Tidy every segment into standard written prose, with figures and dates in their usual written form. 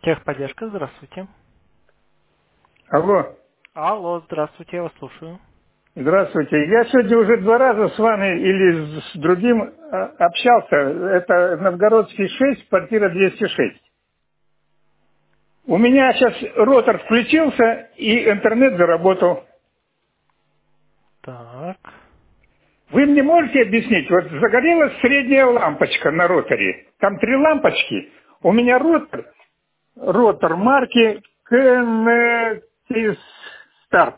Техподдержка, здравствуйте. Алло, Алло, здравствуйте, я вас слушаю. здравствуйте. Я сегодня уже 2 раза с вами или с другим общался. Это Новгородский 6, квартира 206. У меня сейчас ротор включился и интернет заработал. Так. Вы мне можете объяснить? Вот загорелась средняя лампочка на роторе. Там 3 лампочки. У меня ротор марки Kinetis Start.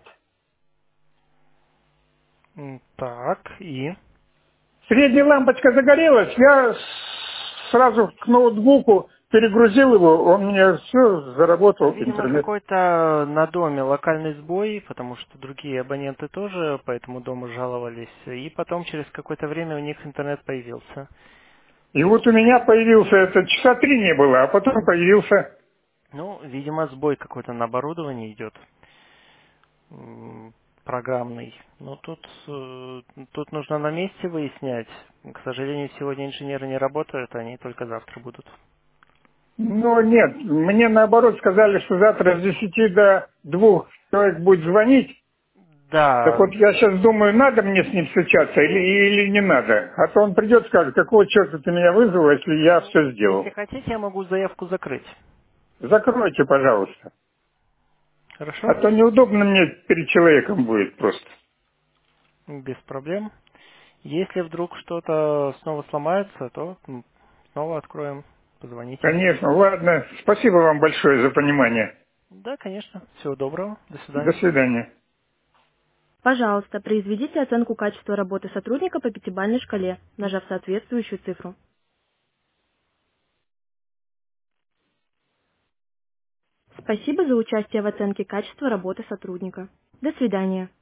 Так, и? Средняя лампочка загорелась, я сразу к ноутбуку перегрузил его, он мне все заработал, Видимо, интернет. какой-то на доме локальный сбой, потому что другие абоненты тоже по этому дому жаловались. И потом через какое-то время у них интернет появился. И вот у меня появился, это часа 3 не было, а потом появился. Ну, видимо, сбой какой-то на оборудовании идет. Программный. Но тут нужно на месте выяснять. К сожалению, сегодня инженеры не работают, они только завтра будут. Но нет, мне наоборот сказали, что завтра с 10 до 2 человек будет звонить. Так Да, вот я сейчас думаю, надо мне с ним встречаться или не надо. А то он придет и скажет, какого черта ты меня вызвал, если я все если сделал. хотите, я могу заявку закрыть. Закройте, пожалуйста. А Хорошо? то неудобно мне перед человеком будет просто. Без проблем. Если вдруг что-то снова сломается, то снова откроем. Позвоните. Конечно, ладно. Спасибо вам большое за понимание. Да, конечно. Всего доброго. До До свидания. свидания. Пожалуйста, произведите оценку качества работы сотрудника по пятибалльной шкале, нажав соответствующую цифру. Спасибо за участие в оценке качества работы сотрудника. До свидания.